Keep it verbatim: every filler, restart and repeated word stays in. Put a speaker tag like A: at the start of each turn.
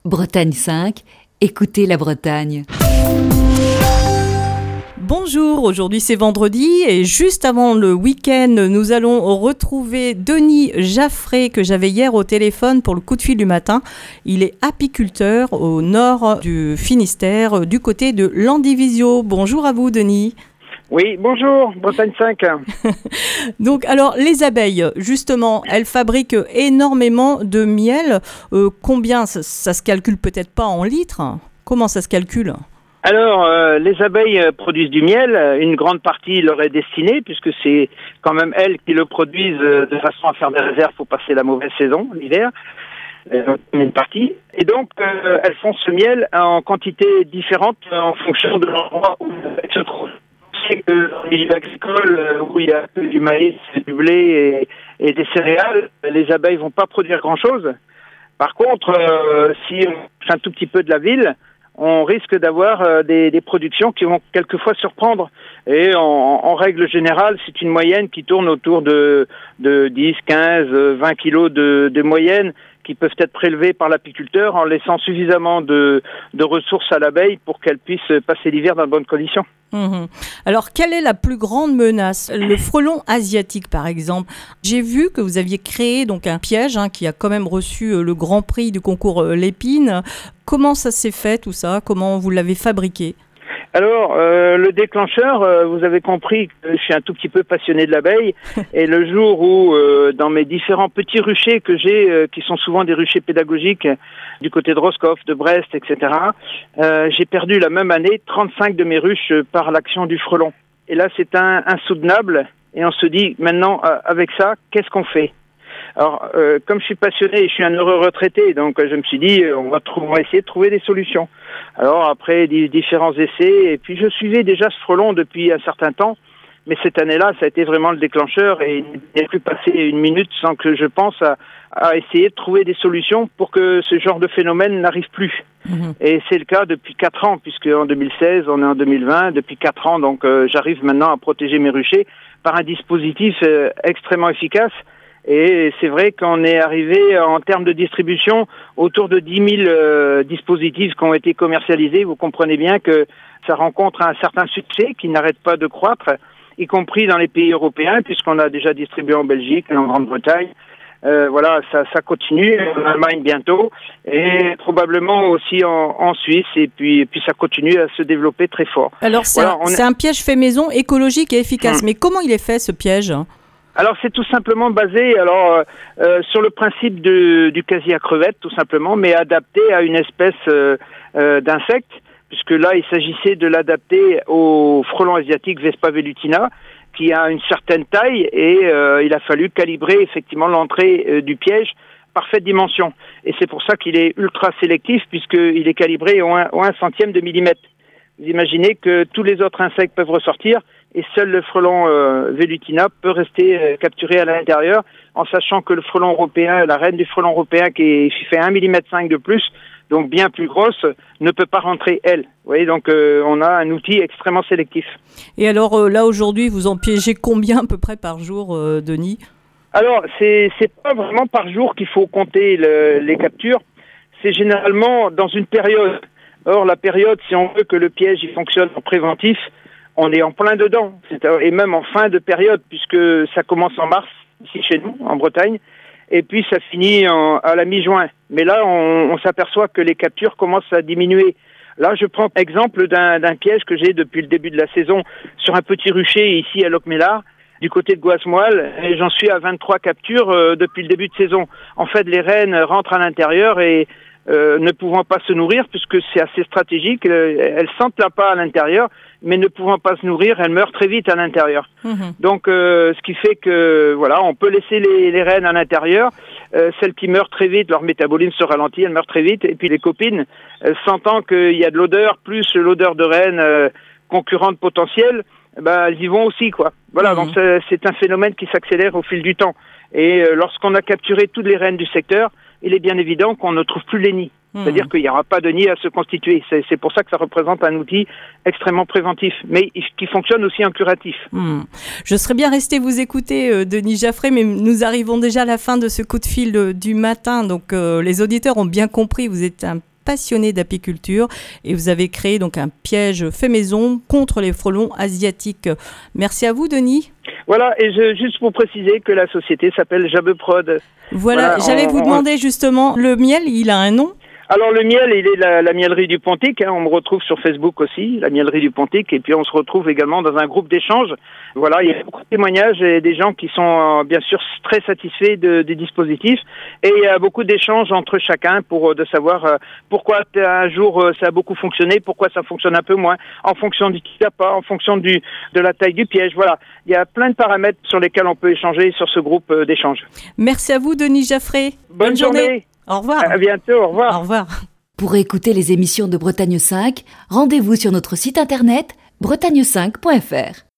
A: Bretagne cinq, écoutez la Bretagne.
B: Bonjour, aujourd'hui c'est vendredi et juste avant le week-end, nous allons retrouver Denis Jaffré que j'avais hier au téléphone pour le coup de fil du matin. Il est apiculteur au nord du Finistère, du côté de Landivisiau. Bonjour à vous Denis.
C: Oui, bonjour, Bretagne cinq.
B: Donc, alors, les abeilles, justement, elles fabriquent énormément de miel. Euh, combien ça, ça se calcule peut-être pas en litres? Comment ça se calcule?
C: Alors, euh, les abeilles produisent du miel. Une grande partie leur est destinée, puisque c'est quand même elles qui le produisent de façon à faire des réserves pour passer la mauvaise saison, l'hiver. Euh, une partie. Et donc, euh, elles font ce miel en quantité différente en fonction de l'endroit où elles se trouvent. Que dans le milieu agricole où il y a que du maïs, du blé et, et des céréales, les abeilles vont pas produire grand-chose. Par contre, euh, si on fait un tout petit peu de la ville, on risque d'avoir euh, des, des productions qui vont quelquefois surprendre. Et en, en règle générale, c'est une moyenne qui tourne autour de, de dix, quinze, vingt kilos de, de moyenne qui peuvent être prélevés par l'apiculteur en laissant suffisamment de, de ressources à l'abeille pour qu'elle puisse passer l'hiver dans de bonnes conditions.
B: Mmh. Alors, quelle est la plus grande menace? Le frelon asiatique, par exemple. J'ai vu que vous aviez créé donc un piège hein, qui a quand même reçu euh, le grand prix du concours euh, Lépine. Comment ça s'est fait, tout ça? Comment vous l'avez fabriqué?
C: Alors, euh, le déclencheur, euh, vous avez compris que je suis un tout petit peu passionné de l'abeille. Et le jour où, euh, dans mes différents petits ruchers que j'ai, euh, qui sont souvent des ruchers pédagogiques, du côté de Roscoff, de Brest, et cetera, euh, j'ai perdu la même année trente-cinq de mes ruches par l'action du frelon. Et là, c'est un, insoutenable. Et on se dit, maintenant, euh, avec ça, qu'est-ce qu'on fait? Alors, euh, comme je suis passionné et je suis un heureux retraité, donc euh, je me suis dit, euh, on, va trou- on va essayer de trouver des solutions. Alors, après d- différents essais, et puis je suivais déjà ce frelon depuis un certain temps, mais cette année-là, ça a été vraiment le déclencheur, et il n'est plus passé une minute sans que je pense à, à essayer de trouver des solutions pour que ce genre de phénomène n'arrive plus. Mmh. Et c'est le cas depuis quatre ans, puisque en deux mille seize, on est en deux mille vingt, depuis quatre ans, donc euh, j'arrive maintenant à protéger mes ruchers par un dispositif euh, extrêmement efficace. Et c'est vrai qu'on est arrivé en termes de distribution autour de dix mille euh, dispositifs qui ont été commercialisés. Vous comprenez bien que ça rencontre un certain succès qui n'arrête pas de croître, y compris dans les pays européens, puisqu'on a déjà distribué en Belgique et en Grande-Bretagne. Euh, voilà, ça, ça continue, en Allemagne bientôt, et probablement aussi en, en Suisse, et puis, et puis ça continue à se développer très fort.
B: Alors c'est, voilà, un, c'est est... un piège fait maison, écologique et efficace. Hum. Mais comment il est fait ce piège ?
C: Alors c'est tout simplement basé alors euh, sur le principe de, du casier à crevettes tout simplement, mais adapté à une espèce euh, euh, d'insecte, puisque là il s'agissait de l'adapter au frelon asiatique Vespa velutina, qui a une certaine taille, et euh, il a fallu calibrer effectivement l'entrée euh, du piège parfaite dimension. Et c'est pour ça qu'il est ultra sélectif, puisqu'il est calibré au un, au un centième de millimètre. Vous imaginez que tous les autres insectes peuvent ressortir, et seul le frelon euh, velutina peut rester euh, capturé à l'intérieur, en sachant que le frelon européen, la reine du frelon européen qui, est, qui fait un virgule cinq millimètre de plus, donc bien plus grosse, ne peut pas rentrer elle. Vous voyez, donc euh, on a un outil extrêmement sélectif.
B: Et alors euh, là aujourd'hui, vous en piégez combien à peu près par jour, euh, Denis?
C: Alors c'est c'est pas vraiment par jour qu'il faut compter le, les captures, c'est généralement dans une période. Or la période, si on veut que le piège il fonctionne en préventif, on est en plein dedans, et même en fin de période, puisque ça commence en mars, ici chez nous, en Bretagne, et puis ça finit en, à la mi-juin. Mais là, on, on s'aperçoit que les captures commencent à diminuer. Là, je prends exemple d'un, d'un piège que j'ai depuis le début de la saison sur un petit rucher ici à Locmélard, du côté de Goismoil, et j'en suis à vingt-trois captures euh, depuis le début de saison. En fait, les reines rentrent à l'intérieur et Euh, ne pouvant pas se nourrir, puisque c'est assez stratégique, euh, elles sentent la pas à l'intérieur, mais ne pouvant pas se nourrir, elles meurent très vite à l'intérieur. Mmh. Donc, euh, ce qui fait que, voilà, on peut laisser les, les reines à l'intérieur, euh, celles qui meurent très vite, leur métabolisme se ralentit, elles meurent très vite, et puis les copines, euh, sentant qu'il y a de l'odeur, plus l'odeur de reine euh, concurrente potentielle, ben, elles y vont aussi, quoi. Voilà, mmh. donc c'est, c'est un phénomène qui s'accélère au fil du temps. Et euh, lorsqu'on a capturé toutes les reines du secteur, il est bien évident qu'on ne trouve plus les nids. Mmh. C'est-à-dire qu'il n'y aura pas de nid à se constituer. C'est, c'est pour ça que ça représente un outil extrêmement préventif, mais qui fonctionne aussi en curatif.
B: Mmh. Je serais bien resté vous écouter, euh, Denis Jaffré, mais nous arrivons déjà à la fin de ce coup de fil euh, du matin. Donc euh, les auditeurs ont bien compris, vous êtes un passionné d'apiculture et vous avez créé donc un piège fait maison contre les frelons asiatiques. Merci à vous, Denis.
C: Voilà, et je, juste pour préciser que la société s'appelle Jabeprod.
B: Voilà, voilà j'allais on, vous demander justement, le miel, il a un nom ?
C: Alors le miel, il est la, la mielerie du Pontic, hein, on me retrouve sur Facebook aussi, la mielerie du Pontic, et puis on se retrouve également dans un groupe d'échange. Voilà, il y a beaucoup de témoignages et des gens qui sont euh, bien sûr très satisfaits de, des dispositifs, et il y a beaucoup d'échanges entre chacun pour de savoir euh, pourquoi un jour euh, ça a beaucoup fonctionné, pourquoi ça fonctionne un peu moins, en fonction du petit appât, en fonction du de la taille du piège. Voilà, il y a plein de paramètres sur lesquels on peut échanger sur ce groupe euh, d'échange.
B: Merci à vous, Denis Jaffré.
C: Bonne, Bonne journée. journée.
B: Au revoir.
C: À bientôt, au revoir.
B: Au revoir.
A: Pour écouter les émissions de Bretagne cinq, rendez-vous sur notre site internet bretagne cinq point f r.